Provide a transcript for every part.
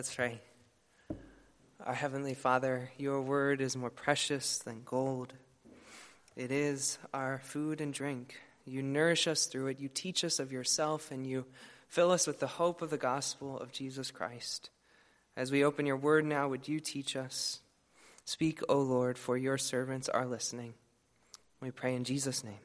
Let's pray. Our Heavenly Father, your word is more precious than gold. It is our food and drink. You nourish us through it. You teach us of yourself, and you fill us with the hope of the gospel of Jesus Christ. As we open your word now, would you teach us? Speak, O Lord, for your servants are listening. We pray in Jesus' name.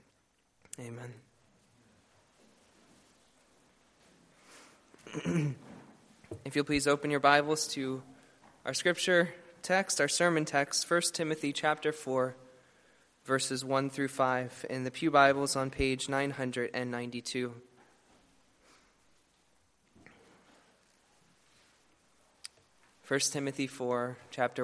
Amen. If you'll please open your Bibles to our scripture text, our sermon text, 1 Timothy chapter 4, verses 1 through 5, in the Pew Bibles on page 992. 1 Timothy 4,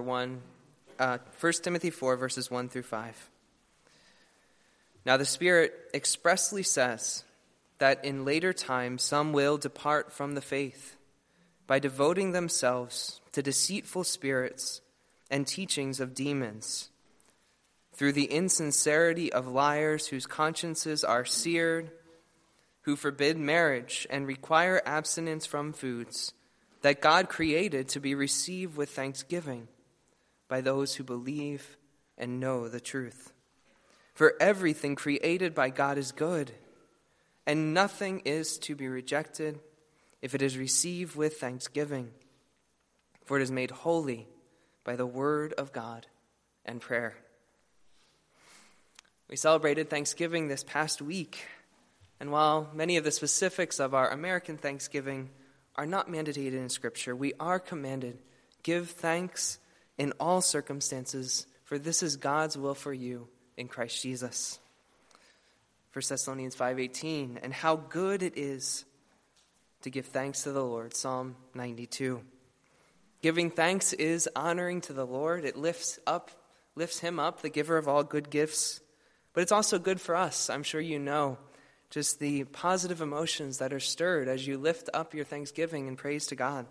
verses 1 through 5. Now the Spirit expressly says that in later times some will depart from the faith, by devoting themselves to deceitful spirits and teachings of demons, through the insincerity of liars whose consciences are seared, who forbid marriage and require abstinence from foods that God created to be received with thanksgiving by those who believe and know the truth. For everything created by God is good, and nothing is to be rejected if it is received with thanksgiving, for it is made holy by the word of God and prayer. We celebrated Thanksgiving this past week, and while many of the specifics of our American Thanksgiving are not mandated in Scripture, we are commanded, give thanks in all circumstances, for this is God's will for you in Christ Jesus. 1 Thessalonians 5:18, and how good it is to give thanks to the Lord, Psalm 92. Giving thanks is honoring to the Lord. It lifts him up, the giver of all good gifts. But it's also good for us. I'm sure you know just the positive emotions that are stirred as you lift up your thanksgiving and praise to God.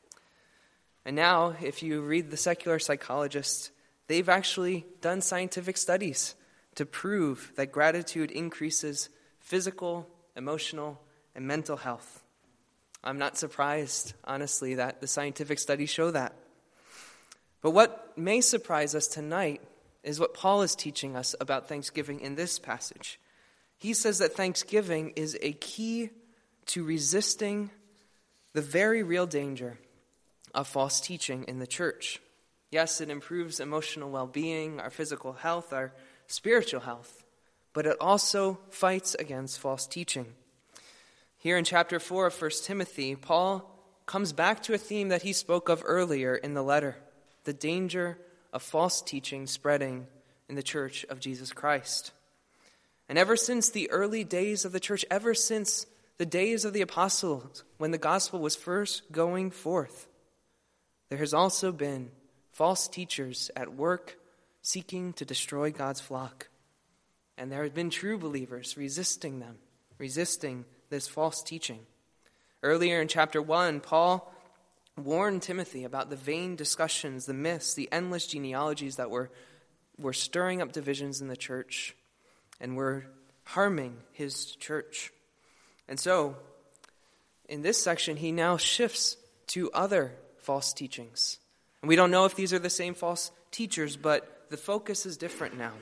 And now, if you read the secular psychologists, they've actually done scientific studies to prove that gratitude increases physical, emotional, and mental health. I'm not surprised, honestly, that the scientific studies show that. But what may surprise us tonight is what Paul is teaching us about Thanksgiving in this passage. He says that Thanksgiving is a key to resisting the very real danger of false teaching in the church. Yes, it improves emotional well-being, our physical health, our spiritual health, but it also fights against false teaching. Here in chapter 4 of 1 Timothy, Paul comes back to a theme that he spoke of earlier in the letter, the danger of false teaching spreading in the church of Jesus Christ. And ever since the early days of the church, ever since the days of the apostles, when the gospel was first going forth, there has also been false teachers at work seeking to destroy God's flock. And there have been true believers resisting them, resisting this false teaching. Earlier in chapter 1, Paul warned Timothy about the vain discussions, the myths, the endless genealogies that were stirring up divisions in the church and were harming his church. And so, in this section, he now shifts to other false teachings. And we don't know if these are the same false teachers, but the focus is different now.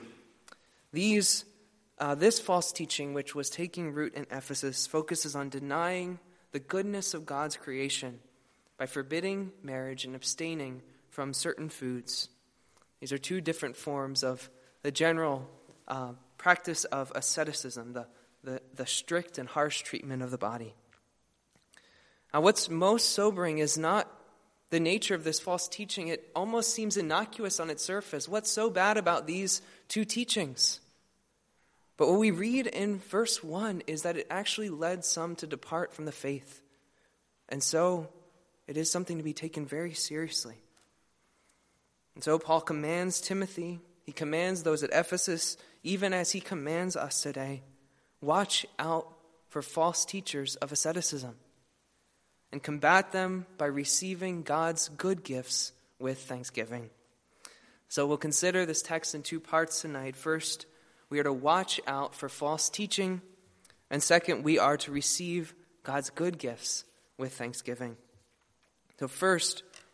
This false teaching, which was taking root in Ephesus, focuses on denying the goodness of God's creation by forbidding marriage and abstaining from certain foods. These are two different forms of the general practice of asceticism, the strict and harsh treatment of the body. Now, what's most sobering is not the nature of this false teaching. It almost seems innocuous on its surface. What's so bad about these two teachings? But what we read in verse 1 is that it actually led some to depart from the faith. And so it is something to be taken very seriously. And so Paul commands Timothy, he commands those at Ephesus, even as he commands us today, watch out for false teachers of asceticism and combat them by receiving God's good gifts with thanksgiving. So we'll consider this text in two parts tonight. First, we are to watch out for false teaching. And second, we are to receive God's good gifts with thanksgiving. So first,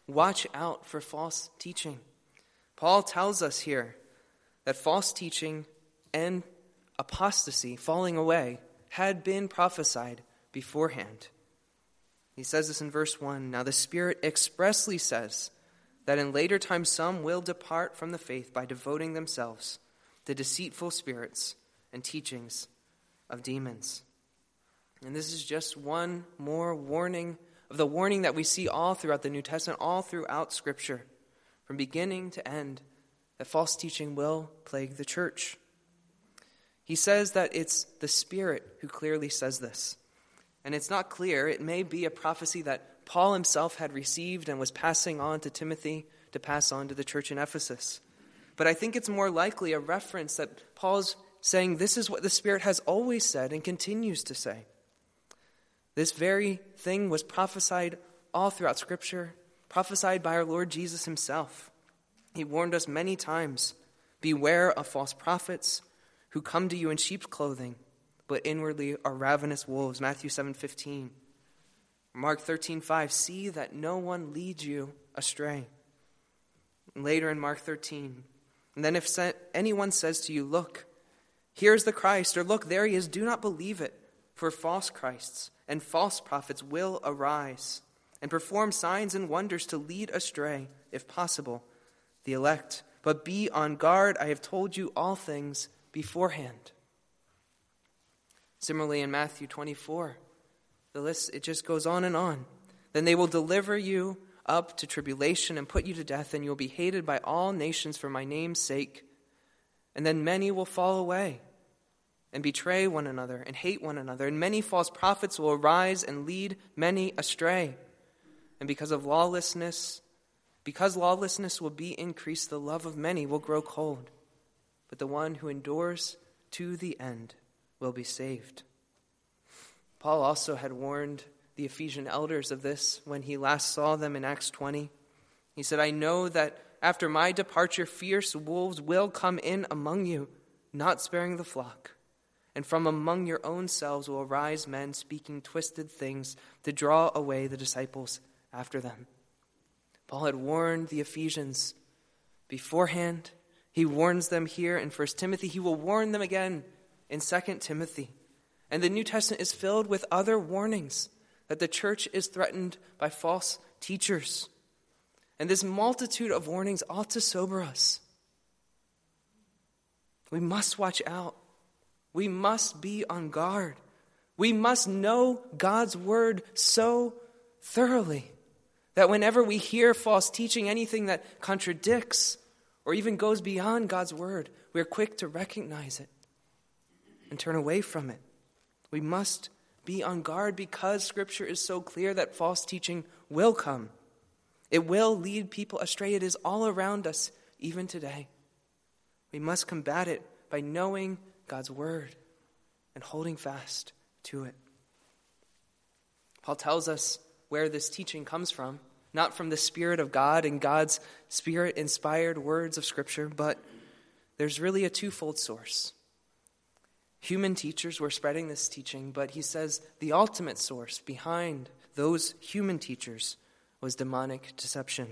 watch out for false teaching. Paul tells us here that false teaching and apostasy, falling away, had been prophesied beforehand. He says this in verse 1. Now the Spirit expressly says that in later times some will depart from the faith by devoting themselves to deceitful spirits and teachings of demons. And this is just one more warning of the warning that we see all throughout the New Testament, all throughout Scripture, from beginning to end, that false teaching will plague the church. He says that it's the Spirit who clearly says this. And it's not clear. It may be a prophecy that Paul himself had received and was passing on to Timothy to pass on to the church in Ephesus. But I think it's more likely a reference that Paul's saying this is what the Spirit has always said and continues to say. This very thing was prophesied all throughout Scripture, prophesied by our Lord Jesus himself. He warned us many times, beware of false prophets who come to you in sheep's clothing, but inwardly are ravenous wolves, Matthew 7:15. Mark 13:5, see that no one leads you astray. And later in Mark 13, and then if anyone says to you, look, here's the Christ, or look, there he is, do not believe it, for false Christs and false prophets will arise and perform signs and wonders to lead astray, if possible, the elect. But be on guard, I have told you all things beforehand. Similarly, in Matthew 24, the list, it just goes on and on. Then they will deliver you up to tribulation and put you to death, and you will be hated by all nations for my name's sake. And then many will fall away and betray one another and hate one another. And many false prophets will arise and lead many astray. And because lawlessness will be increased, the love of many will grow cold. But the one who endures to the end will be saved. Paul also had warned the Ephesian elders of this when he last saw them in Acts 20. He said, I know that after my departure, fierce wolves will come in among you, not sparing the flock. And from among your own selves will arise men speaking twisted things to draw away the disciples after them. Paul had warned the Ephesians beforehand. He warns them here in 1 Timothy. He will warn them again in 2 Timothy. And the New Testament is filled with other warnings that the church is threatened by false teachers. And this multitude of warnings ought to sober us. We must watch out. We must be on guard. We must know God's word so thoroughly that whenever we hear false teaching, anything that contradicts or even goes beyond God's word, we are quick to recognize it and turn away from it. We must be on guard because Scripture is so clear that false teaching will come. It will lead people astray. It is all around us, even today. We must combat it by knowing God's word and holding fast to it. Paul tells us where this teaching comes from, not from the Spirit of God and God's Spirit-inspired words of Scripture, but there's really a twofold source. Human teachers were spreading this teaching, but he says the ultimate source behind those human teachers was demonic deception.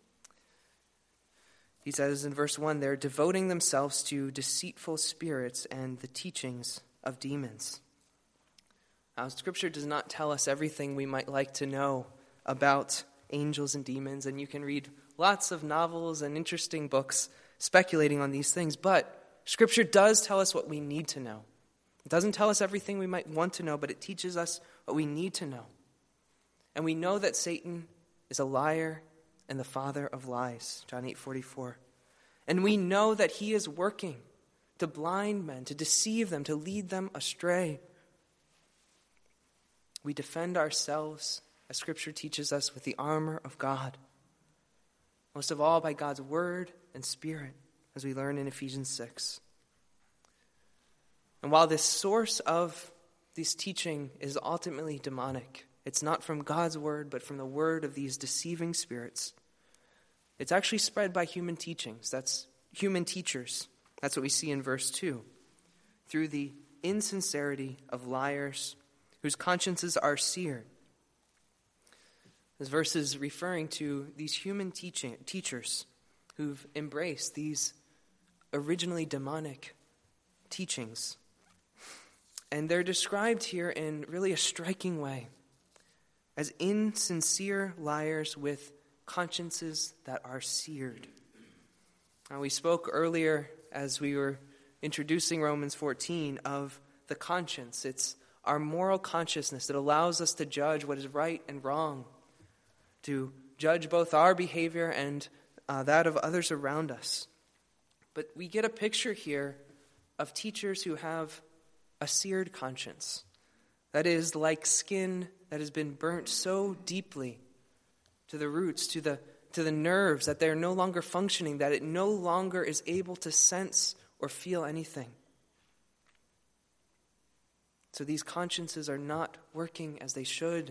He says in verse 1, they're devoting themselves to deceitful spirits and the teachings of demons. Now, Scripture does not tell us everything we might like to know about angels and demons, and you can read lots of novels and interesting books speculating on these things, but Scripture does tell us what we need to know. It doesn't tell us everything we might want to know, but it teaches us what we need to know. And we know that Satan is a liar and the father of lies, John 8:44. And we know that he is working to blind men, to deceive them, to lead them astray. We defend ourselves, as Scripture teaches us, with the armor of God. Most of all by God's word and Spirit, as we learn in Ephesians 6. And while this source of this teaching is ultimately demonic, it's not from God's word, but from the word of these deceiving spirits. It's actually spread by human teachings. That's human teachers. That's what we see in verse 2. Through the insincerity of liars whose consciences are seared. This verse is referring to these human teachers who've embraced these originally demonic teachings. And they're described here in really a striking way as insincere liars with consciences that are seared. Now, we spoke earlier as we were introducing Romans 14 of the conscience. It's our moral consciousness that allows us to judge what is right and wrong, to judge both our behavior and that of others around us. But we get a picture here of teachers who have a seared conscience. That is like skin that has been burnt so deeply to the roots, to the nerves, that they're no longer functioning, that it no longer is able to sense or feel anything. So these consciences are not working as they should.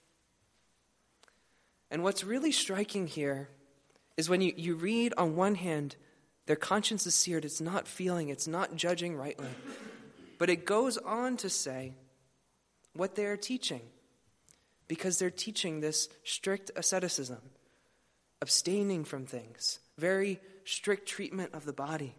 And what's really striking here is when you read on one hand, their conscience is seared, it's not feeling, it's not judging rightly. But it goes on to say what they are teaching, because they're teaching this strict asceticism, abstaining from things, very strict treatment of the body.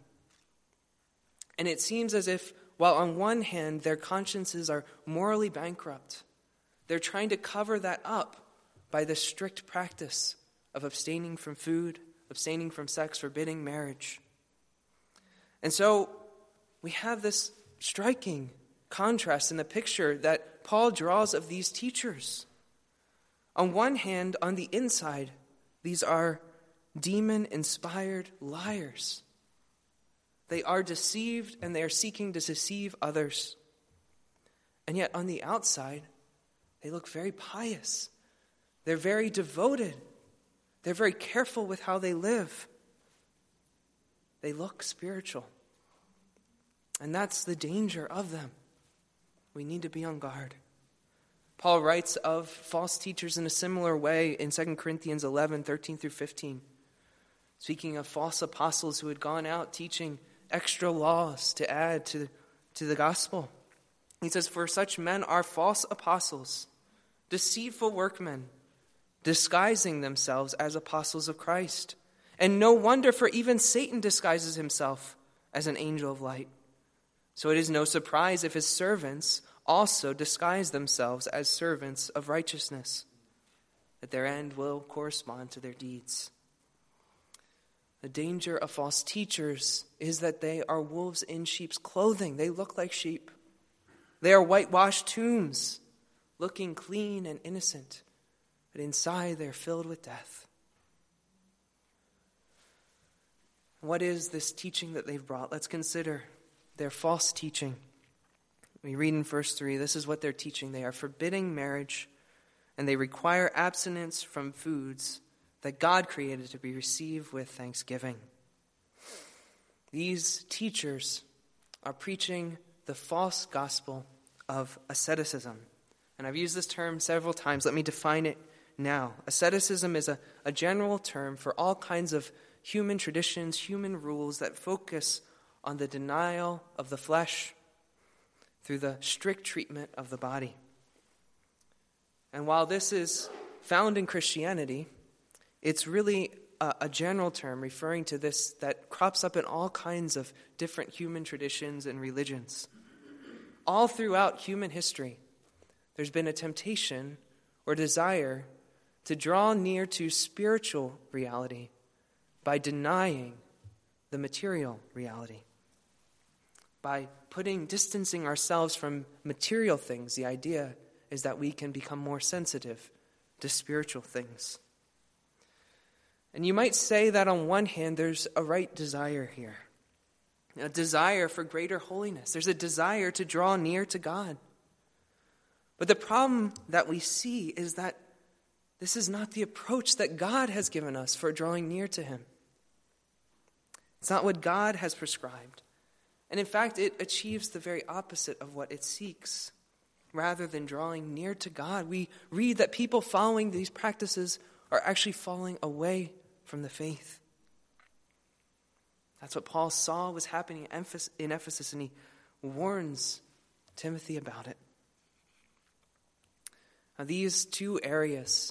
And it seems as if, while on one hand their consciences are morally bankrupt, they're trying to cover that up by the strict practice of abstaining from food, abstaining from sex, forbidding marriage. And so we have this striking contrast in the picture that Paul draws of these teachers. On one hand, on the inside, these are demon-inspired liars. They are deceived and they are seeking to deceive others. And yet on the outside, they look very pious. They're very devoted. They're very careful with how they live. They look spiritual. And that's the danger of them. We need to be on guard. Paul writes of false teachers in a similar way in 2 Corinthians 11, 13 through 15. Speaking of false apostles who had gone out teaching extra laws to add to the gospel. He says, "For such men are false apostles, deceitful workmen, disguising themselves as apostles of Christ. And no wonder, for even Satan disguises himself as an angel of light. So it is no surprise if his servants also disguise themselves as servants of righteousness, that their end will correspond to their deeds." The danger of false teachers is that they are wolves in sheep's clothing. They look like sheep. They are whitewashed tombs, looking clean and innocent, but inside they're filled with death. What is this teaching that they've brought? Let's consider their false teaching. We read in verse 3, this is what they're teaching. They are forbidding marriage, and they require abstinence from foods that God created to be received with thanksgiving. These teachers are preaching the false gospel of asceticism. And I've used this term several times. Let me define it now. Asceticism is a general term for all kinds of human traditions, human rules that focus on the denial of the flesh through the strict treatment of the body. And while this is found in Christianity, it's really a general term referring to this that crops up in all kinds of different human traditions and religions. All throughout human history, there's been a temptation or desire to draw near to spiritual reality by denying the material reality. By distancing ourselves from material things, the idea is that we can become more sensitive to spiritual things. And you might say that on one hand, there's a right desire here. A desire for greater holiness. There's a desire to draw near to God. But the problem that we see is that this is not the approach that God has given us for drawing near to Him. It's not what God has prescribed. And in fact, it achieves the very opposite of what it seeks. Rather than drawing near to God, we read that people following these practices are actually falling away from the faith. That's what Paul saw was happening in Ephesus, and he warns Timothy about it. Now, these two areas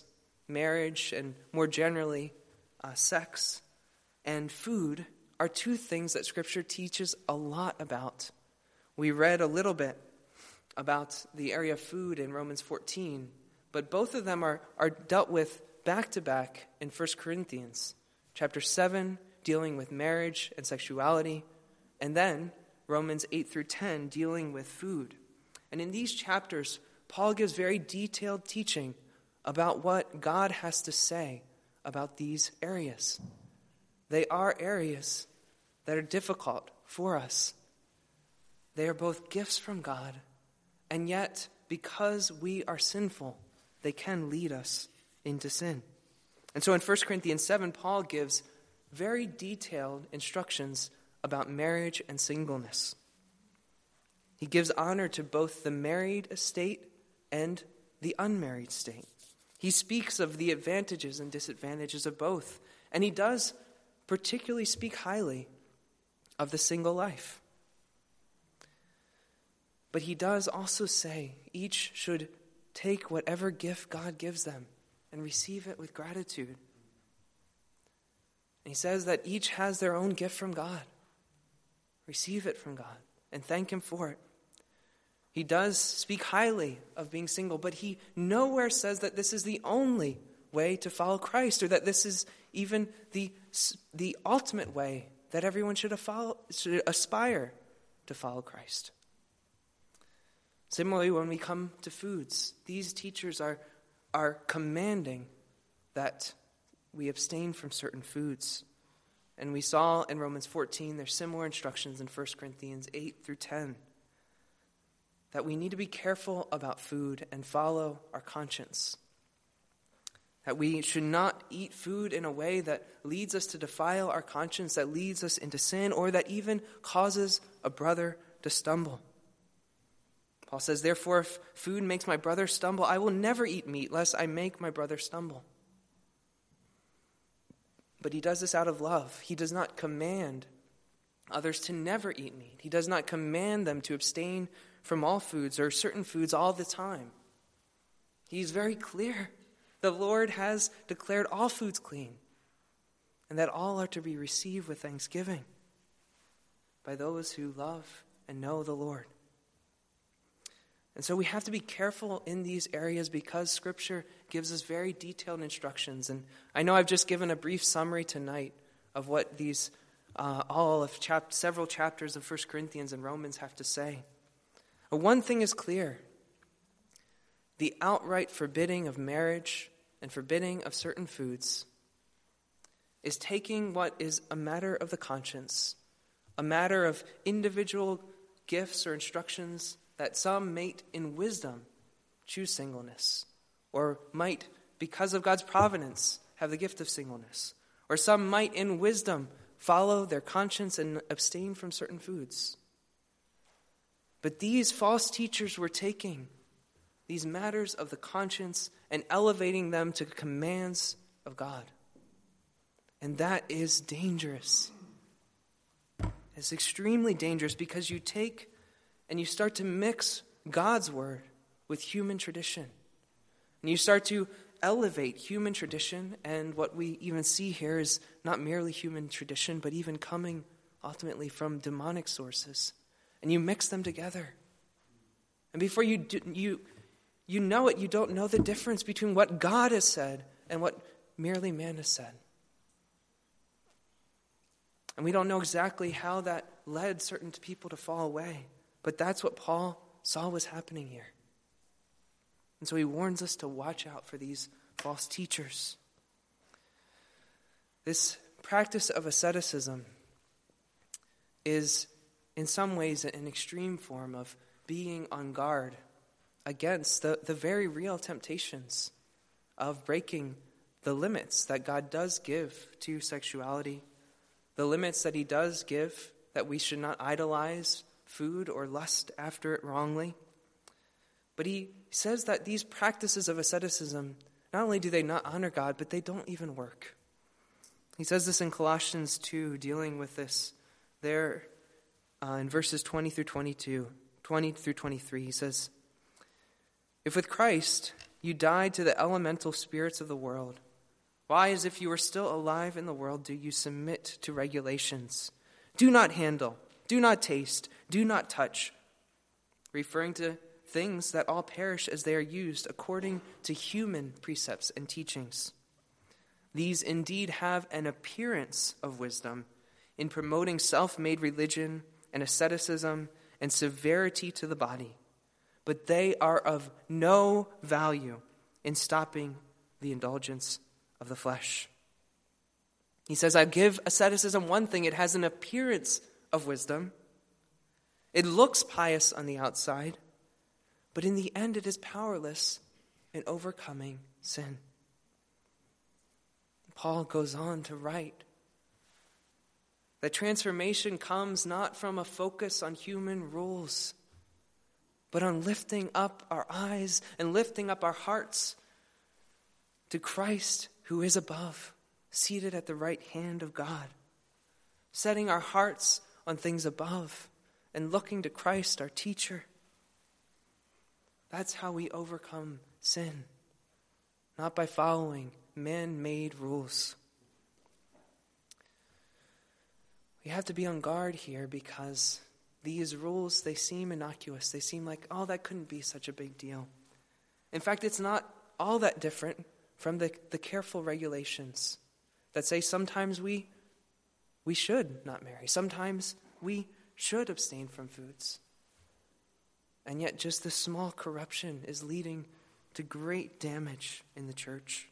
marriage, and more generally, sex and food are two things that Scripture teaches a lot about. We read a little bit about the area of food in Romans 14, but both of them are dealt with back-to-back in 1 Corinthians. Chapter 7, dealing with marriage and sexuality, and then Romans 8 through 10, dealing with food. And in these chapters, Paul gives very detailed teaching about what God has to say about these areas. They are areas that are difficult for us. They are both gifts from God, and yet, because we are sinful, they can lead us into sin. And so in 1 Corinthians 7, Paul gives very detailed instructions about marriage and singleness. He gives honor to both the married estate and the unmarried state. He speaks of the advantages and disadvantages of both, and he does particularly speak highly of the single life. But he does also say each should take whatever gift God gives them and receive it with gratitude. And he says that each has their own gift from God. Receive it from God and thank him for it. He does speak highly of being single, but he nowhere says that this is the only way to follow Christ, or that this is even the ultimate way that everyone should aspire to follow Christ. Similarly, when we come to foods, these teachers are commanding that we abstain from certain foods. And we saw in Romans 14, there's similar instructions in 1 Corinthians 8 through 10, that we need to be careful about food and follow our conscience. That we should not eat food in a way that leads us to defile our conscience, that leads us into sin, or that even causes a brother to stumble. Paul says, therefore, if food makes my brother stumble, I will never eat meat, lest I make my brother stumble. But he does this out of love. He does not command others to never eat meat. He does not command them to abstain from all foods or certain foods all the time. He's very clear. The Lord has declared all foods clean, and that all are to be received with thanksgiving by those who love and know the Lord. And so we have to be careful in these areas because Scripture gives us very detailed instructions. And I know I've just given a brief summary tonight of what these several chapters of 1 Corinthians and Romans have to say. But one thing is clear. The outright forbidding of marriage and forbidding of certain foods is taking what is a matter of the conscience, a matter of individual gifts or instructions that some might in wisdom choose singleness, or might, because of God's providence, have the gift of singleness, or some might in wisdom follow their conscience and abstain from certain foods. But these false teachers were taking these matters of the conscience and elevating them to commands of God. And that is dangerous. It's extremely dangerous because you take and you start to mix God's word with human tradition. And you start to elevate human tradition, and what we even see here is not merely human tradition, but even coming ultimately from demonic sources. And you mix them together. And before you know it, you don't know the difference between what God has said and what merely man has said. And we don't know exactly how that led certain people to fall away. But that's what Paul saw was happening here. And so he warns us to watch out for these false teachers. This practice of asceticism is in some ways an extreme form of being on guard against the very real temptations of breaking the limits that God does give to sexuality, the limits that he does give that we should not idolize food or lust after it wrongly. But he says that these practices of asceticism, not only do they not honor God, but they don't even work. He says this in Colossians 2, dealing with this there in verses 20 through 23. He says, if with Christ You died to the elemental spirits of the world. Why, as if you were still alive in the world, do you submit to regulations? Do not handle, do not taste, do not touch, referring to things that all perish as they are used according to human precepts and teachings. These indeed have an appearance of wisdom in promoting self-made religion and asceticism and severity to the body, but they are of no value in stopping the indulgence of the flesh. He says, I give asceticism one thing. It has an appearance of wisdom. It looks pious on the outside, but in the end it is powerless in overcoming sin. Paul goes on to write that transformation comes not from a focus on human rules, but on lifting up our eyes and lifting up our hearts to Christ who is above, seated at the right hand of God, setting our hearts on things above and looking to Christ, our teacher. That's how we overcome sin, not by following man-made rules. We have to be on guard here because these rules, they seem innocuous. They seem like, oh, that couldn't be such a big deal. In fact, it's not all that different from the careful regulations that say sometimes we should not marry. Sometimes we should abstain from foods. And yet just this small corruption is leading to great damage in the church.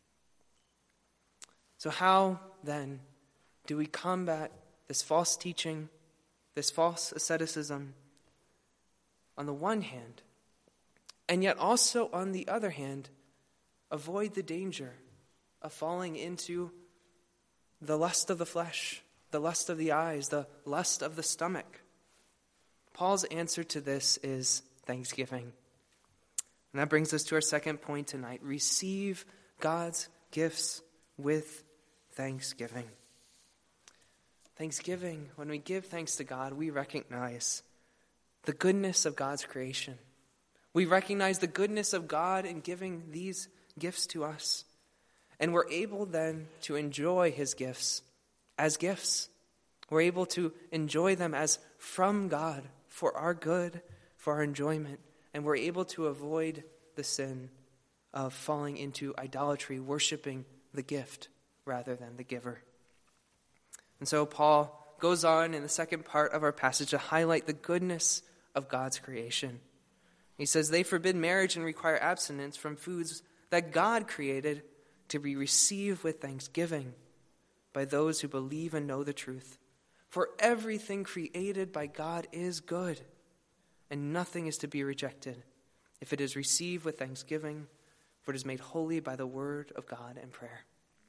So how, then, do we combat this false teaching, this false asceticism, on the one hand, and yet also on the other hand, avoid the danger of falling into the lust of the flesh, the lust of the eyes, the lust of the stomach? Paul's answer to this is thanksgiving. And that brings us to our second point tonight. Receive God's gifts with thanksgiving. Thanksgiving, when we give thanks to God, we recognize the goodness of God's creation. We recognize the goodness of God in giving these gifts to us. And we're able then to enjoy his gifts as gifts. We're able to enjoy them as from God for our good, for our enjoyment. And we're able to avoid the sin of falling into idolatry, worshiping the gift rather than the giver. And so Paul goes on in the second part of our passage to highlight the goodness of God's creation. He says, they forbid marriage and require abstinence from foods that God created to be received with thanksgiving by those who believe and know the truth. For everything created by God is good, and nothing is to be rejected if it is received with thanksgiving, for it is made holy by the word of God and prayer.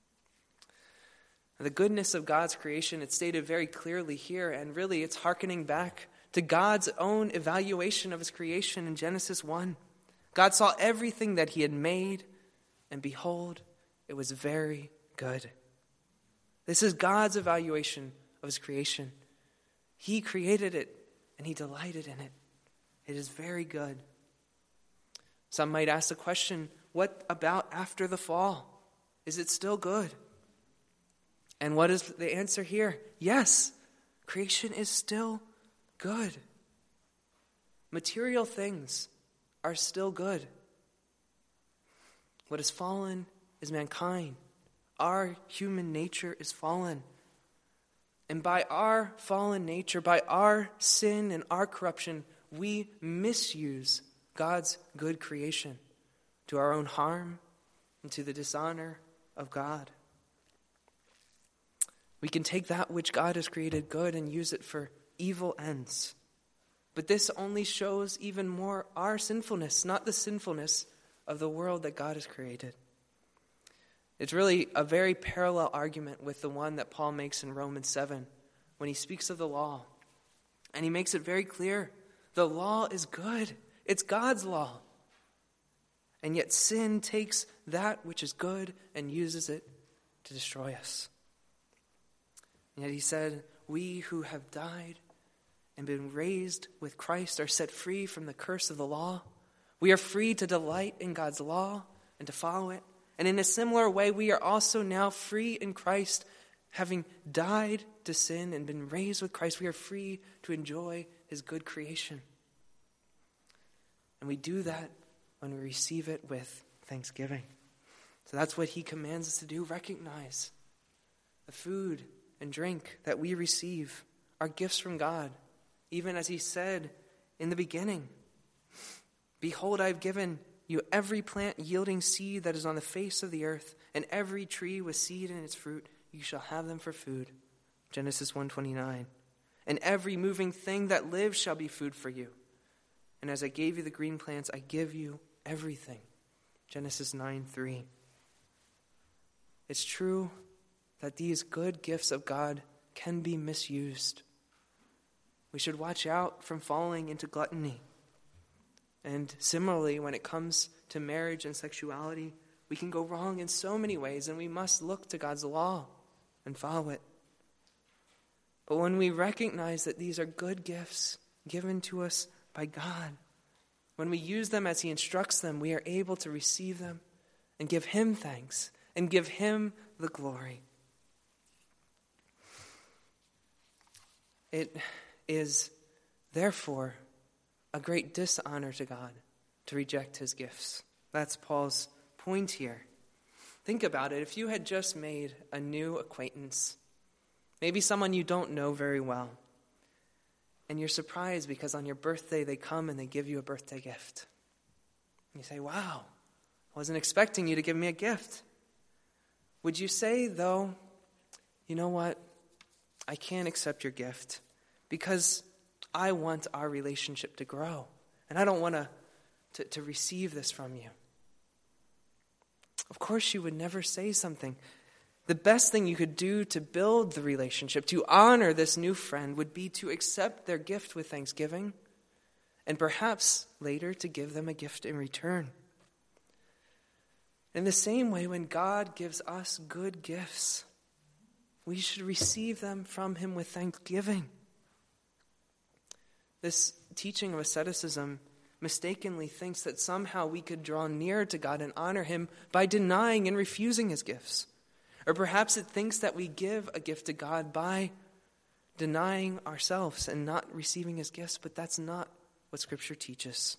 The goodness of God's creation, it's stated very clearly here, and really it's hearkening back to God's own evaluation of his creation in Genesis 1. God saw everything that he had made, and behold, it was very good. This is God's evaluation of his creation. He created it, and he delighted in it. It is very good. Some might ask the question, what about after the fall? Is it still good? And what is the answer here? Yes, creation is still good. Material things are still good. What is fallen is mankind. Our human nature is fallen. And by our fallen nature, by our sin and our corruption, we misuse God's good creation to our own harm and to the dishonor of God. We can take that which God has created good and use it for evil ends. But this only shows even more our sinfulness, not the sinfulness of the world that God has created. It's really a very parallel argument with the one that Paul makes in Romans 7 when he speaks of the law. And he makes it very clear. The law is good. It's God's law. And yet sin takes that which is good and uses it to destroy us. And yet he said, we who have died and been raised with Christ are set free from the curse of the law. We are free to delight in God's law and to follow it. And in a similar way, we are also now free in Christ, having died to sin and been raised with Christ. We are free to enjoy his good creation. And we do that when we receive it with thanksgiving. So that's what he commands us to do. Recognize the food and drink that we receive are gifts from God, even as he said in the beginning, "Behold, I have given you every plant yielding seed that is on the face of the earth, and every tree with seed in its fruit. You shall have them for food." Genesis 1:29. "And every moving thing that lives shall be food for you. And as I gave you the green plants, I give you everything." Genesis 9:3. It's true that these good gifts of God can be misused. We should watch out from falling into gluttony. And similarly, when it comes to marriage and sexuality, we can go wrong in so many ways, and we must look to God's law and follow it. But when we recognize that these are good gifts given to us by God, when we use them as he instructs them, we are able to receive them and give him thanks and give him the glory. It is, therefore, a great dishonor to God to reject his gifts. That's Paul's point here. Think about it. If you had just made a new acquaintance, maybe someone you don't know very well, and you're surprised because on your birthday they come and they give you a birthday gift. You say, "Wow, I wasn't expecting you to give me a gift." Would you say, though, "You know what? I can't accept your gift because I want our relationship to grow, and I don't want to receive this from you"? Of course you would never say something. The best thing you could do to build the relationship, to honor this new friend, would be to accept their gift with thanksgiving, and perhaps later to give them a gift in return. In the same way, when God gives us good gifts, we should receive them from him with thanksgiving. This teaching of asceticism mistakenly thinks that somehow we could draw near to God and honor him by denying and refusing his gifts. Or perhaps it thinks that we give a gift to God by denying ourselves and not receiving his gifts, but that's not what Scripture teaches.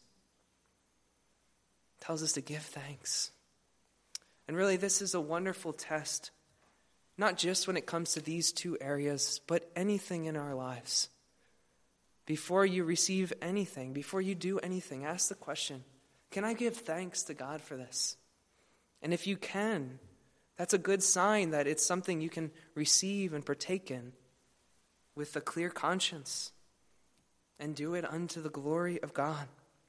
It tells us to give thanks. And really, this is a wonderful test, not just when it comes to these two areas, but anything in our lives. Before you receive anything, before you do anything, ask the question, can I give thanks to God for this? And if you can, that's a good sign that it's something you can receive and partake in with a clear conscience and do it unto the glory of God.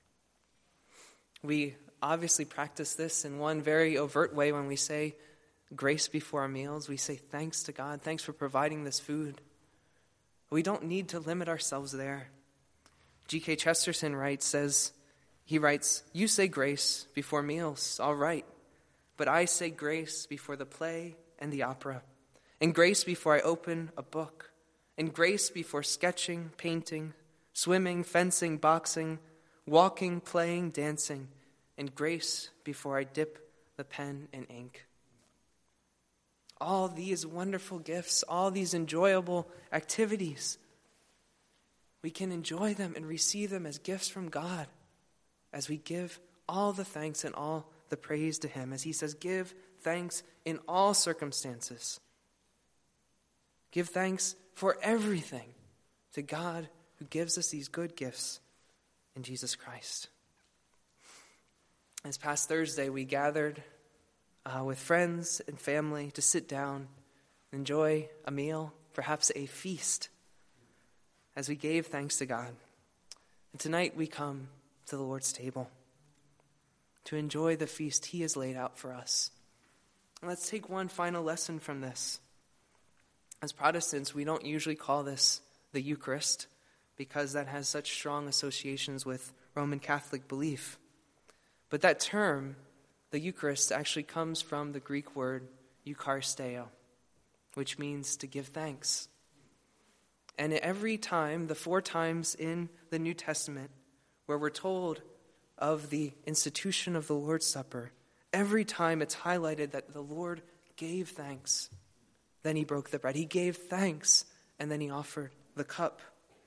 We obviously practice this in one very overt way when we say grace before our meals. We say thanks to God. Thanks for providing this food. We don't need to limit ourselves there. G.K. Chesterton writes, "You say grace before meals, all right, but I say grace before the play and the opera, and grace before I open a book, and grace before sketching, painting, swimming, fencing, boxing, walking, playing, dancing, and grace before I dip the pen in ink." All these wonderful gifts, all these enjoyable activities, we can enjoy them and receive them as gifts from God as we give all the thanks and all the praise to him. As he says, give thanks in all circumstances. Give thanks for everything to God who gives us these good gifts in Jesus Christ. This past Thursday, we gathered with friends and family to sit down, enjoy a meal, perhaps a feast, as we gave thanks to God. And tonight we come to the Lord's table to enjoy the feast he has laid out for us. And let's take one final lesson from this. As Protestants, we don't usually call this the Eucharist because that has such strong associations with Roman Catholic belief. But that term, the Eucharist, actually comes from the Greek word eucharisteo, which means to give thanks. And every time, the 4 times in the New Testament, where we're told of the institution of the Lord's Supper, every time it's highlighted that the Lord gave thanks. Then he broke the bread. He gave thanks, and then he offered the cup.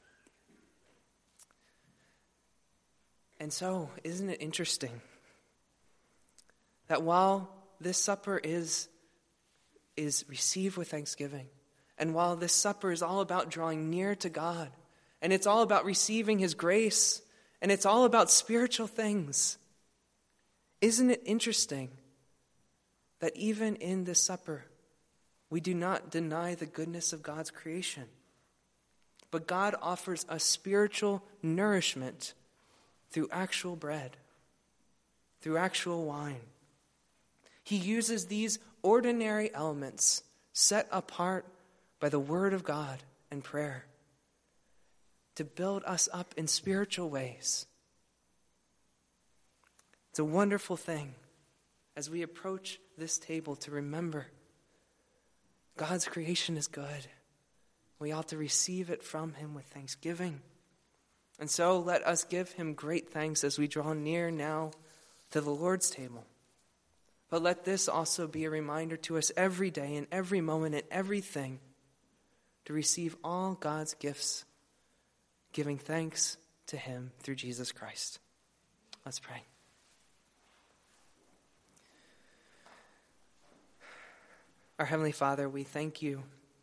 And so, isn't it interesting that while this supper is received with thanksgiving, and while this supper is all about drawing near to God, and it's all about receiving his grace, and it's all about spiritual things, isn't it interesting that even in this supper, we do not deny the goodness of God's creation, but God offers us spiritual nourishment through actual bread, through actual wine. He uses these ordinary elements set apart by the Word of God and prayer to build us up in spiritual ways. It's a wonderful thing as we approach this table to remember God's creation is good. We ought to receive it from him with thanksgiving. And so let us give him great thanks as we draw near now to the Lord's table. But let this also be a reminder to us every day, in every moment, in everything, to receive all God's gifts, giving thanks to him through Jesus Christ. Let's pray. Our Heavenly Father, we thank you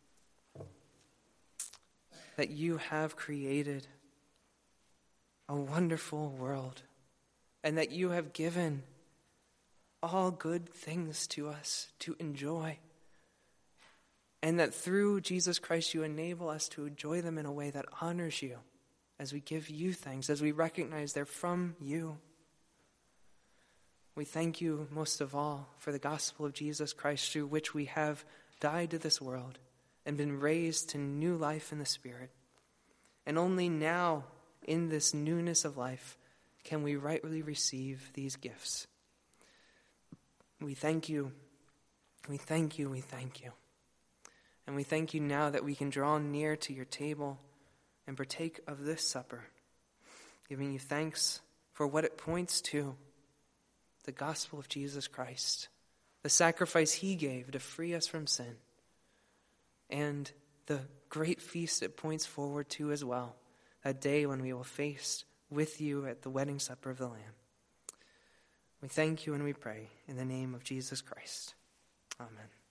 that you have created a wonderful world, and that you have given all good things to us to enjoy, and that through Jesus Christ you enable us to enjoy them in a way that honors you as we give you thanks, as we recognize they're from you. We thank you most of all for the gospel of Jesus Christ, through which we have died to this world and been raised to new life in the Spirit. And only now, in this newness of life, can we rightly receive these gifts. We thank you. We thank you. We thank you. And we thank you now that we can draw near to your table and partake of this supper, giving you thanks for what it points to, the gospel of Jesus Christ, the sacrifice he gave to free us from sin, and the great feast it points forward to as well, that day when we will feast with you at the wedding supper of the Lamb. We thank you and we pray in the name of Jesus Christ. Amen.